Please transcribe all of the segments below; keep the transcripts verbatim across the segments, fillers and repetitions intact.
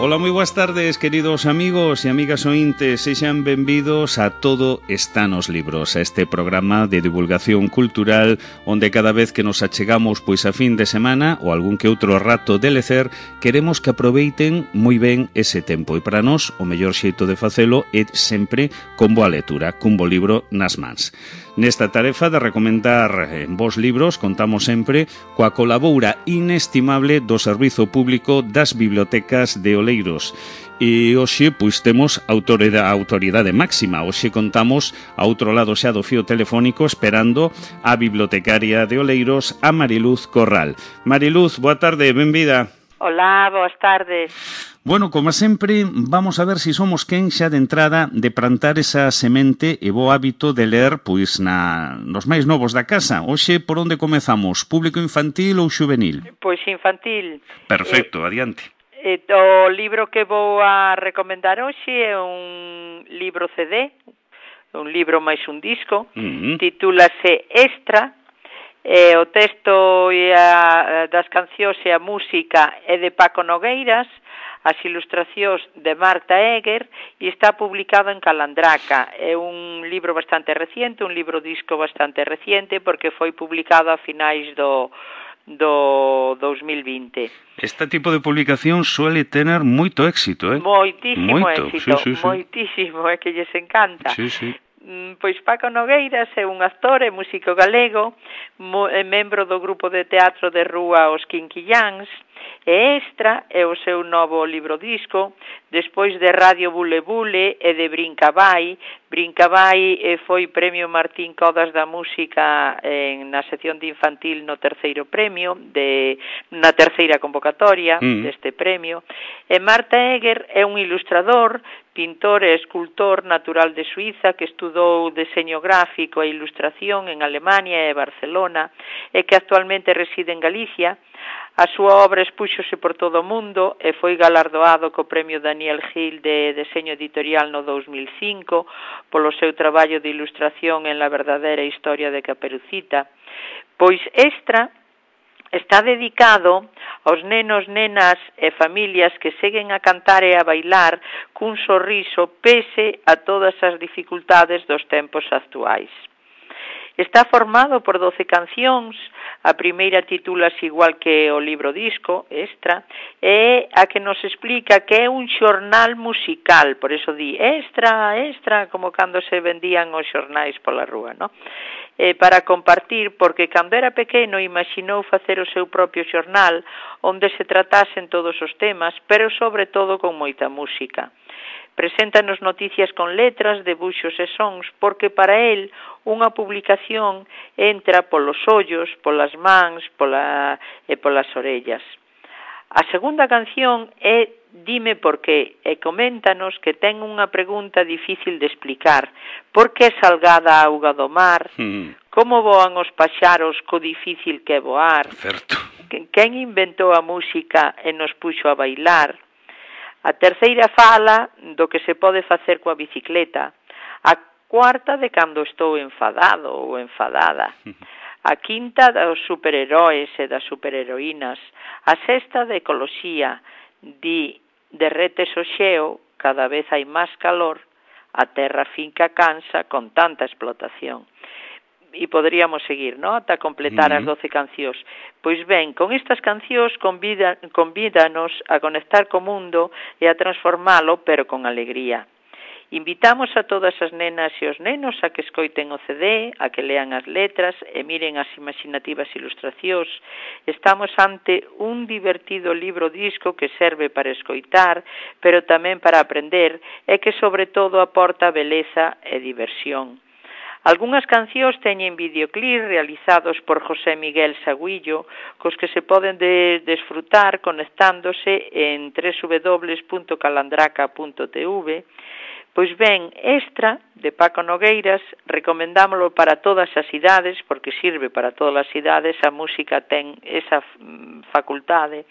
Ola, moi boas tardes, queridos amigos e amigas ointes, sexan benvidos a Todo está nos libros, a este programa de divulgación cultural onde cada vez que nos achegamos pois a fin de semana ou algún que outro rato de lecer, queremos que aproveiten moi ben ese tempo e para nós o mellor xeito de facelo é sempre con boa lectura, cun bo libro nas mans. Nesta tarefa de recomendar en vos libros contamos sempre coa colaboura inestimable do Servizo Público das Bibliotecas de Oleiros. E hoxe, pois, temos autoridade, autoridade máxima. Hoxe contamos a outro lado xa do fío telefónico esperando a bibliotecaria de Oleiros, a Mariluz Corral. Mariluz, boa tarde, benvida. Hola, boas tardes. Bueno, como sempre, vamos a ver se si somos quen xa de entrada de plantar esa semente e bo hábito de ler pois na nos máis novos da casa. Hoxe, por onde comezamos? Público infantil ou xuvenil? Pois infantil. Perfecto, eh, adiante. Eh, o libro que vou a recomendar hoxe é un libro C D, un libro máis un disco, uh-huh. Titúlase Extra. Eh, o texto e a, das cancións e a música é de Paco Nogueiras, as ilustracións de Marta Eger e está publicado en Calandraca. É un libro bastante reciente, un libro disco bastante reciente porque foi publicado a finais do do dos mil vinte. Este tipo de publicación suele tener moito éxito, eh? Moitísimo moito. éxito, sí, sí, sí. moitísimo, é que lles encanta. Sí, sí. Pois Paco Nogueiras é un actor e músico galego, é membro do grupo de teatro de rúa Os Quinquilláns, e Extra é o seu novo libro disco, despois de Radio Bule Bule e de Brincabai. Brincabai foi premio Martín Codas da Música en, na sección de infantil no terceiro premio, de, na terceira convocatoria mm. deste premio. E Marta Eger é un ilustrador, pintor e escultor natural de Suiza que estudou deseño gráfico e ilustración en Alemania e Barcelona e que actualmente reside en Galicia. A súa obra expúxose por todo o mundo e foi galardoado co premio Daniel Gil de deseño editorial no dos mil cinco polo seu traballo de ilustración en La verdadera historia de Caperucita. Pois Extra está dedicado aos nenos, nenas e familias que seguen a cantar e a bailar cun sorriso pese a todas as dificultades dos tempos actuais. Está formado por doce cancións, a primeira titúlase igual que o libro disco, Extra, é a que nos explica que é un xornal musical, por eso di Extra, Extra, como cando se vendían os xornais pola rúa, non? Eh, para compartir, porque cando era pequeno imaxinou facer o seu propio xornal onde se tratasen todos os temas, pero sobre todo con moita música. Preséntanos noticias con letras, debuxos e sons, porque para el unha publicación entra polos ollos, polas mans pola, e polas orellas. A segunda canción é Dime por qué, e coméntanos que ten unha pregunta difícil de explicar. Por que salgada a auga do mar? Mm. Como voan os paxaros co difícil que é voar? Certo. Quen inventou a música e nos puxo a bailar? A terceira fala do que se pode facer coa bicicleta. A cuarta de cando estou enfadado ou enfadada. A quinta dos superheróis e das superheroínas. A sexta de ecoloxía. Di, derretes o xeo, cada vez hai máis calor, a terra finca cansa con tanta explotación. E poderíamos seguir, non? Ata completar uh-huh. as doce cancións. Pois ben, con estas cancións convida, convídanos a conectar co mundo e a transformalo, pero con alegría. Invitamos a todas as nenas e os nenos a que escoiten o C D, a que lean as letras e miren as imaginativas ilustracións. Estamos ante un divertido libro disco que serve para escoitar, pero tamén para aprender e que sobre todo aporta beleza e diversión. Algúnas cancións teñen videoclips realizados por José Miguel Saguillo, cos que se poden de, desfrutar conectándose en doble u doble u doble u punto calandraca punto t v. Pois ben, Extra, de Paco Nogueiras, recomendámoslo para todas as idades, porque sirve para todas as idades, a música ten esa facultade,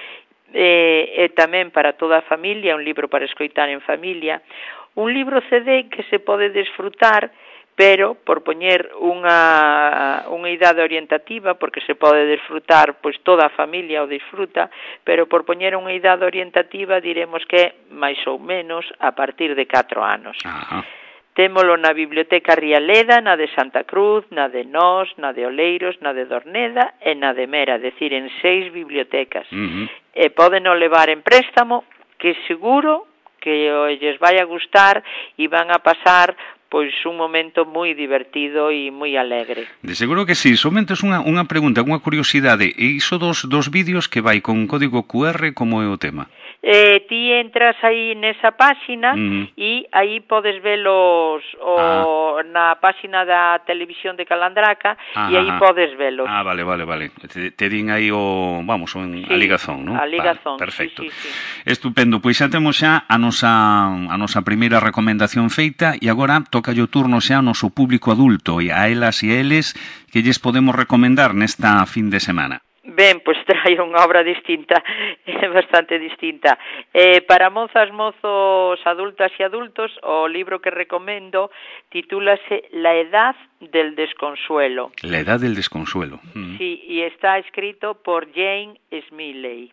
e, e tamén para toda a familia, un libro para escoitar en familia, un libro C D que se pode desfrutar pero por poñer unha, unha idade orientativa, porque se pode disfrutar, pois toda a familia o disfruta, pero por poñer unha idade orientativa diremos que máis ou menos a partir de catro anos. Ajá. Témolo na Biblioteca Rialeda, na de Santa Cruz, na de Nós, na de Oleiros, na de Dorneda e na de Mera, decir, en seis bibliotecas. Uh-huh. E pódeno levar en préstamo, que seguro que lles vai a gustar e van a pasar pois un momento moi divertido e moi alegre. De seguro que sí. Somente é unha, unha pregunta, unha curiosidade. E iso dos, dos vídeos que vai con código cu erre, como é o tema? Eh, ti entras aí nesa páxina uh-huh. e aí podes velos o, ah. na páxina da televisión de Calandraca ah, e aí ah, podes velos. Ah, vale, vale, vale. Te, te din aí o, vamos, o, sí, a ligazón, non? A ligazón, vale, perfecto. Sí, sí, sí. Estupendo. Pois xa temos xa a nosa, a nosa primeira recomendación feita e agora toca o turno xa ao noso público adulto e a elas e a eles que lles podemos recomendar nesta fin de semana. Ben, pois traio unha obra distinta, bastante distinta. Eh, para mozas, mozos, adultas e adultos, o libro que recomendo titúlase La edad del desconsuelo. La edad del desconsuelo. Mm. Sí, e está escrito por Jane Smiley.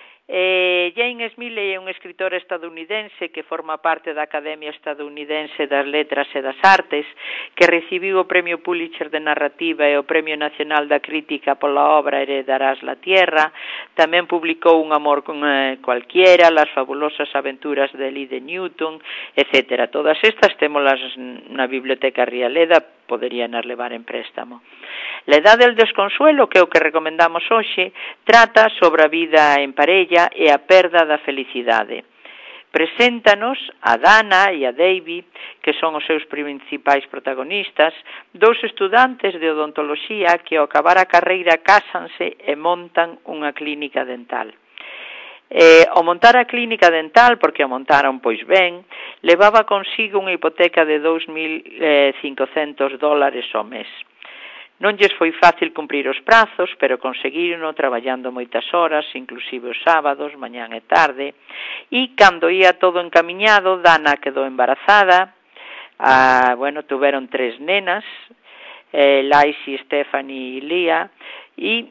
Eh, Jane Smiley é un escritor estadounidense que forma parte da Academia Estadounidense das Letras e das Artes, que recibiu o Premio Pulitzer de Narrativa e o Premio Nacional da Crítica pola obra Heredarás la Tierra. Tamén publicou Un amor con eh, cualquiera, Las fabulosas aventuras de Lee de Newton, etcétera. Todas estas témolas na Biblioteca Rialeda, poderían as levar en préstamo. La edad del desconsuelo, que é o que recomendamos hoxe, trata sobre a vida en parella e a perda da felicidade. Preséntanos a Dana e a Davy, que son os seus principais protagonistas, dous estudantes de odontoloxía que ao acabar a carreira cásanse e montan unha clínica dental. Eh, ao montar a clínica dental, porque a montaron pois ben, levaba consigo unha hipoteca de dous mil cincocentos dólares ao mes. Non lles foi fácil cumprir os prazos, pero conseguirono traballando moitas horas, inclusive os sábados, mañán e tarde, e cando ia todo encamiñado, Dana quedou embarazada, ah, bueno, tuveron tres nenas, eh, Lacey, Stephanie e Lia, e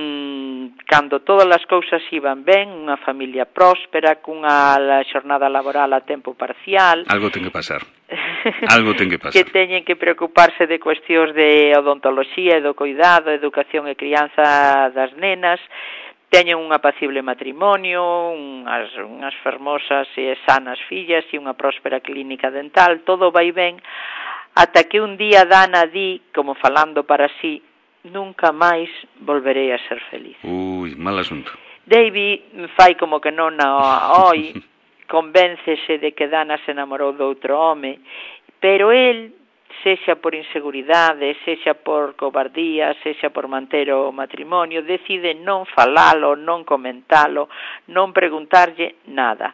mm, cando todas as cousas iban ben, unha familia próspera, cunha xornada laboral a tempo parcial... Algo ten que pasar. Algo ten que pasar. Que teñen que preocuparse de cuestións de odontoloxía e do cuidado, educación e crianza das nenas, teñen un apacible matrimonio, unhas, unhas fermosas e sanas fillas e unha próspera clínica dental, todo vai ben, ata que un día Dana di, como falando para sí, nunca máis volverei a ser feliz. Ui, mal asunto. David fai como que non a oi, convéncese de que Dana se enamorou de outro home, pero el, sexa por inseguridade, sexa por cobardía, sexa por manter o matrimonio, decide non falalo, non comentalo, non preguntarlle nada.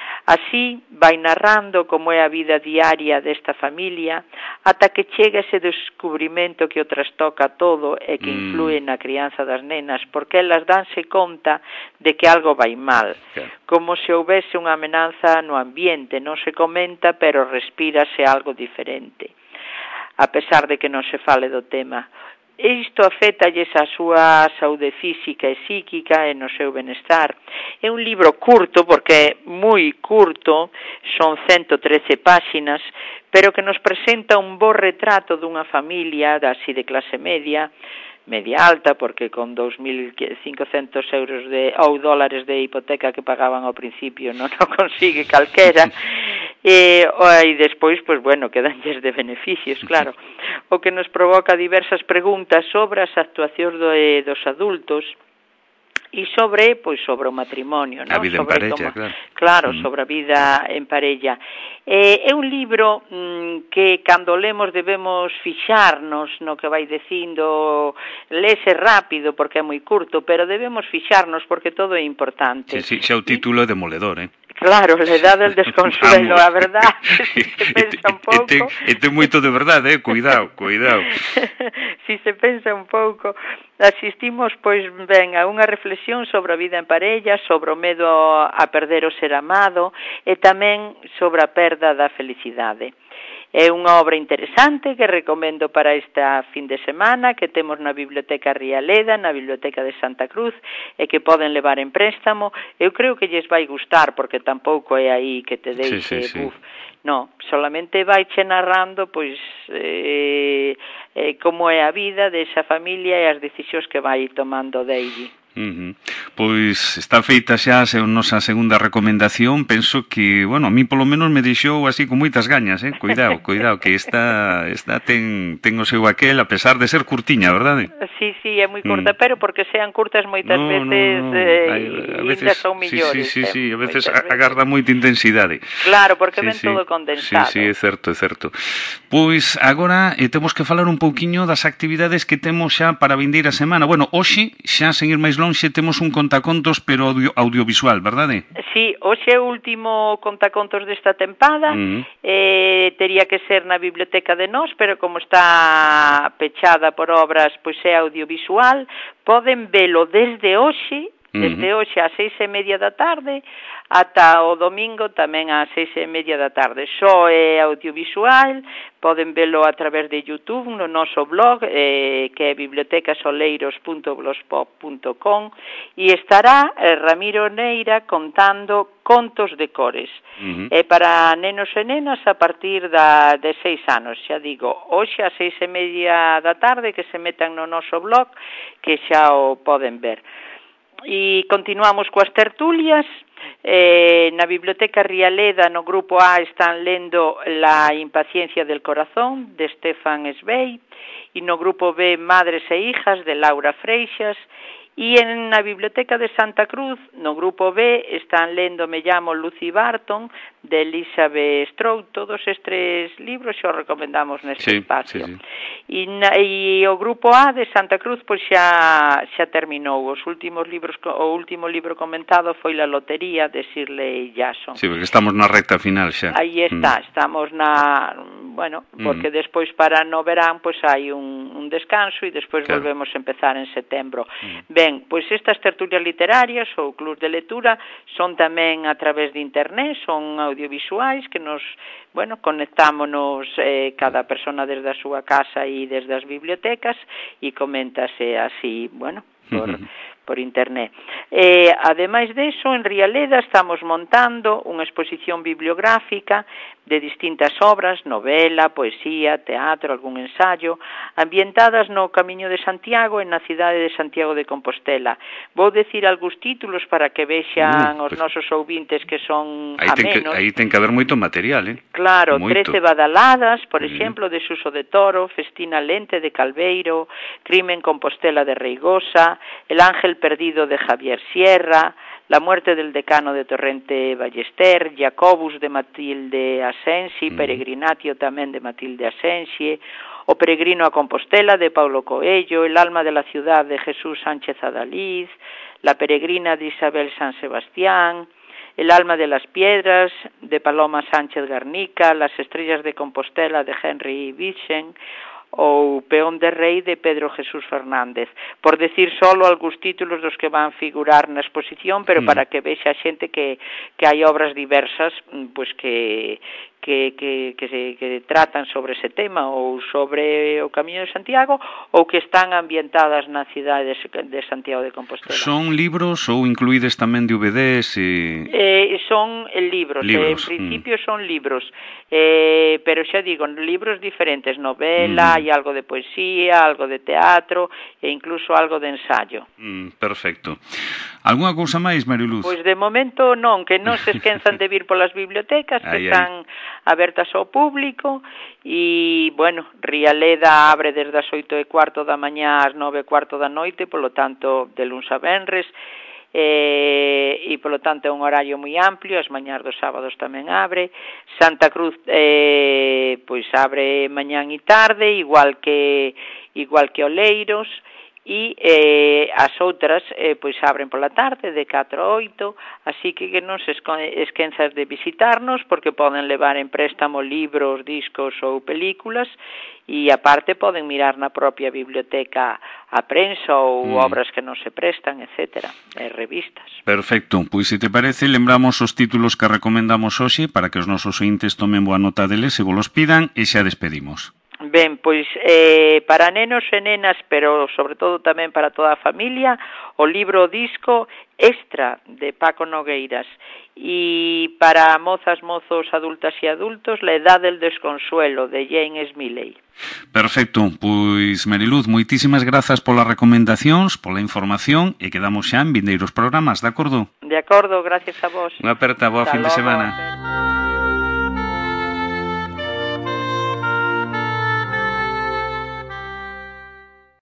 Así vai narrando como é a vida diaria desta familia ata que chega ese descubrimento que o trastoca todo e que influe na crianza das nenas, porque elas danse conta de que algo vai mal, como se houbese unha amenaza no ambiente, non se comenta, pero respírase algo diferente, a pesar de que non se fale do tema. Isto afétalles a súa saúde física e psíquica e no seu benestar. É un libro curto, porque é moi curto, son ciento trece páxinas, pero que nos presenta un bo retrato dunha familia así de clase media, media alta, porque con dous mil cincocentos euros de, ou dólares de hipoteca que pagaban ao principio non o consigue calquera, e, e despois, pois bueno, quedanlles de beneficios, claro, o que nos provoca diversas preguntas sobre as actuacións do, eh, dos adultos e sobre, pois, sobre o matrimonio, non? A vida sobre en parella, como, claro. Claro, mm. sobre a vida en parella. Eh, é un libro mm, que cando lemos debemos fixarnos no que vai dicindo, lese rápido porque é moi curto, pero debemos fixarnos porque todo é importante. Sí, sí, xa o título é demoledor, eh? Claro, la edad del desconsuelo, a verdad, si se pensa un pouco... E ten, e ten moito de verdade, eh? Cuidado, cuidado. Si se pensa un pouco, asistimos, pois, ben, a unha reflexión sobre a vida en parella, sobre o medo a perder o ser amado, e tamén sobre a perda da felicidade. É unha obra interesante que recomendo para esta fin de semana, que temos na Biblioteca Rialeda, na Biblioteca de Santa Cruz, e que poden levar en préstamo. Eu creo que lles vai gustar, porque tampouco é aí que te deixe, sí, sí, sí. buf, no, solamente vai che narrando, pois, eh, eh, como é a vida desa familia e as decisións que vai tomando Davy. Uh-huh. Pois está feita xa a nosa segunda recomendación. Penso que, bueno, a mí polo menos me deixou así con moitas gañas, eh? Cuidado, cuidado, que esta, esta ten, ten o seu aquel, a pesar de ser curtiña, verdade? Sí, sí, é moi curta, mm. pero porque sean curtas moitas no, veces, no, no. Eh, Ay, a veces veces son millores. Sí, sí, sí, sí. Eh, a veces agarda moita intensidade. Claro, porque sí, ven sí. todo condensado. Sí, sí, é certo, é certo. Pois agora eh, temos que falar un pouquiño das actividades que temos xa para a vindeira semana. Bueno, hoxe, xa sen ir máis lonxe, temos un contacontos, pero audio, audiovisual, verdade? Sí, hoxe é o último contacontos desta tempada, uh-huh. eh, tería que ser na Biblioteca de Nós, pero como está pechada por obras, pois é audiovisual, poden velo desde hoxe, desde uh-huh. hoxe ás seis e media da tarde, ata o domingo tamén ás seis e media da tarde. Só é audiovisual, poden velo a través de YouTube no noso blog, eh, que é bibliotecasoleiros punto blogspot punto com, e estará eh, Ramiro Neira contando contos de cores. Uh-huh. E para nenos e nenas a partir da, de seis anos, xa digo, hoxe ás seis e media da tarde, que se metan no noso blog, que xa o poden ver. E continuamos coas tertulias. Eh, na Biblioteca Rialeda, no grupo A, están lendo La impaciencia del corazón, de Stefan Zweig, e no grupo B, Madres e hijas, de Laura Freixas. E en na Biblioteca de Santa Cruz, no grupo B, están lendo Me llamo Lucy Barton, de Elizabeth Strout. Todos estes libros xo recomendamos neste sí, espacio. Sí, sí. E, na, e o grupo A de Santa Cruz pois xa xa terminou. Os últimos libros, o último libro comentado foi La lotería, de Shirley Jackson. Sí, porque estamos na recta final xa. Aí está, mm. estamos na, bueno, porque mm. despois para no verán pois hai un, un descanso e despois claro. volvemos a empezar en setembro. Mm. Ben, pois estas tertulias literarias ou clubs de lectura son tamén a través de internet, son audiovisuais que nos, bueno, conectámonos eh, cada persona desde a súa casa e desde as bibliotecas e coméntase así, bueno, por, por internet. Eh, ademais deso, en Rialeda estamos montando unha exposición bibliográfica de distintas obras, novela, poesía, teatro, algún ensayo, ambientadas no Camiño de Santiago e na cidade de Santiago de Compostela. Vou decir algúns títulos para que vexan uh, os pues, nosos ouvintes que son aí amenos. Ten que, aí ten que haber moito material, eh? Claro, moito. trece badaladas, por uh-huh. exemplo, de Suso de Toro, Festina Lente de Calveiro, Crimen Compostela de Reigosa, El ángel perdido de Javier Sierra, La muerte del decano de Torrente Ballester, Jacobus de Matilde Asensi, mm. Peregrinatio tamén de Matilde Asensi, O peregrino a Compostela de Paulo Coello, El alma de la ciudad de Jesús Sánchez Adaliz, La peregrina de Isabel San Sebastián, El alma de las piedras de Paloma Sánchez Garnica, Las estrellas de Compostela de Henry Vichen, ou Peón de Rei de Pedro Jesús Fernández, por decir solo algúns títulos dos que van figurar na exposición, pero mm. para que vexa a xente que, que hai obras diversas pois que, que, que, que, se, que tratan sobre ese tema ou sobre o Camiño de Santiago ou que están ambientadas na cidade de Santiago de Compostela. Son libros ou incluídes tamén D V Ds? E... Eh, son libros, libros. Eh, en principio mm. son libros, eh, pero xa digo, libros diferentes, novela, hai mm. algo de poesía, algo de teatro e incluso algo de ensayo. Mm, perfecto. Algúna cousa máis, Mariluz? Pois de momento non, que non se esquenzan de vir polas bibliotecas, que ay, están ay. abertas ao público e, bueno, Rialeda abre desde as oito e cuarto da mañá ás nove e cuarto da noite, polo tanto, de luns a venres, eh, e polo tanto é un horario moi amplio, as mañás dos sábados tamén abre. Santa Cruz eh, pois abre mañán e tarde, igual que igual que Oleiros, e eh, as outras eh, pois abren pola tarde de catro a oito, así que que non se esquenzas de visitarnos porque poden levar en préstamo libros, discos ou películas e aparte poden mirar na propia biblioteca a prensa ou mm. obras que non se prestan, etcétera, e revistas. Perfecto, pois se te parece lembramos os títulos que recomendamos hoxe para que os nosos ointes tomen boa nota deles e vos los pidan e xa despedimos. Ben, pois eh, para nenos e nenas, pero sobre todo tamén para toda a familia, o libro disco Extra de Paco Nogueiras, e para mozas, mozos, adultas e adultos La edad del desconsuelo de Jane Smiley. Perfecto, pois Mariluz, moitísimas grazas polas recomendacións, pola información e quedamos xa en vindeiros programas, de acordo? De acordo, gracias a vos. Unha aperta, boa fin de semana.